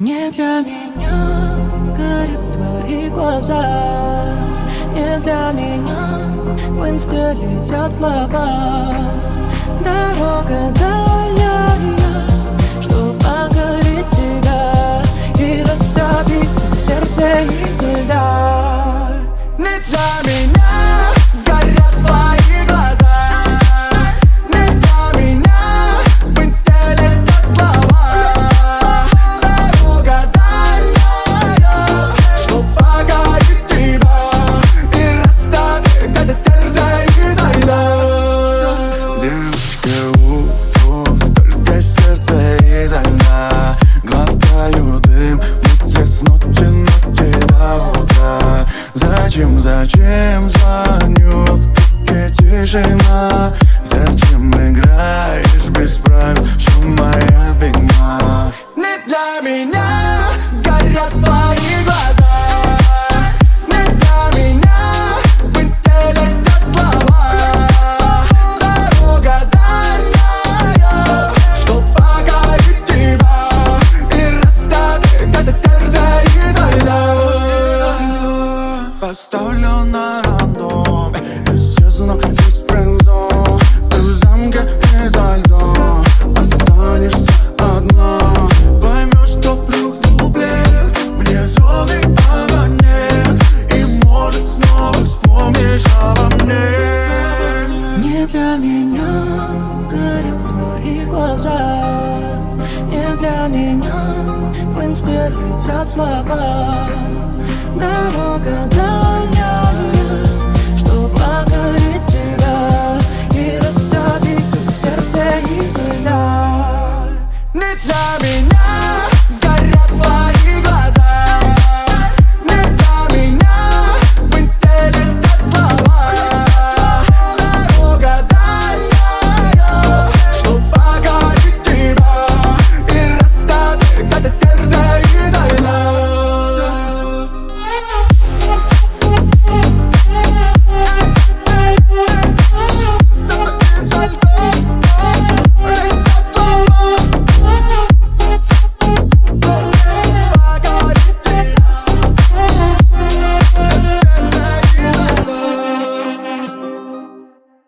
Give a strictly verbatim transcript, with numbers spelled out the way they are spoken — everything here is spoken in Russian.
Не для меня горят твои глаза, не для меня в инсте летят слова. Дорога дальняя, чтоб покорить тебя и растопить сердце из льда. Не для меня горят твои глаза, не для меня в инсте летят слова. Дорога дальняя, чтоб покорить тебя и растопить это сердце изо льда. Девочка, уф, только сердце изо льда. Глотаю дым в мыслях с ночи, ночи до утра. Зачем, зачем звоню, а в трубке тишина? Зачем играешь без правил, в чем моя вина? Не для меня горят твои глаза, не для меня в инсте летят слова. Дорога дальняя, чтоб покорить тебя и растопить это сердце изо льда. Поставлю на рандом, исчезну из френдзон. Ты в замке изо льда, останешься одна. Поймешь, что плюхнул плед, внизу обо нет, и может снова вспомнишь обо мне. Не для меня горят твои глаза, не для меня в инсте летят слова. Дорога дальняя,